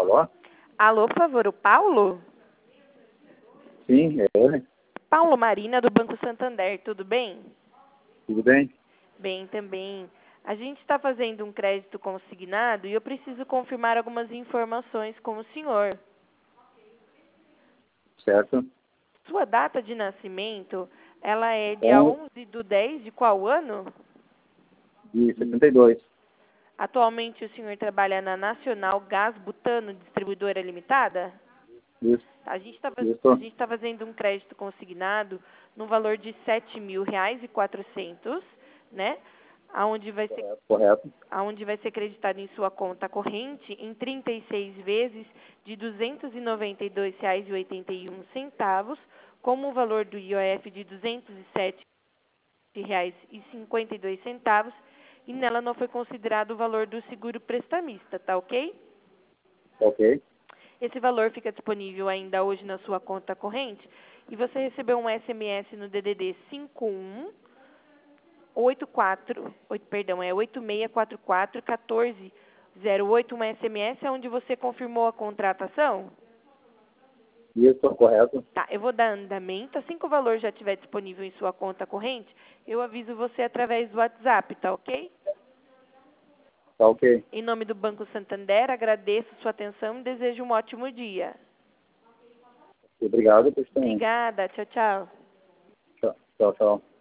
Alô? Alô, por favor, o Paulo? Sim, é ele. Paulo Marina, do Banco Santander, tudo bem? Tudo bem? Bem também. A gente está fazendo um crédito consignado e eu preciso confirmar algumas informações com o senhor. Certo? Sua data de nascimento, ela é dia 11 11/10 de qual ano? de 72. Atualmente o senhor trabalha na Nacional Gás Butano Distribuidora Limitada? Isso. A gente está Isso. fazendo um crédito consignado no valor de R$ 7.400, né? Aonde vai ser, Correto. aonde vai ser acreditado em sua conta corrente em 36 vezes de R$ 292,81, como o valor do IOF de R$ 207,52, e nela não foi considerado o valor do seguro prestamista, tá ok? Ok. Esse valor fica disponível ainda hoje na sua conta corrente e você recebeu um SMS no DDD 8644-1408, um SMS onde você confirmou a contratação? Isso, correto. Tá, eu vou dar andamento. Assim que o valor já estiver disponível em sua conta corrente, eu aviso você através do WhatsApp, tá ok? Tá ok. Em nome do Banco Santander, agradeço sua atenção e desejo um ótimo dia. Obrigado, por estar. Obrigada, tchau, tchau. Tchau, tchau.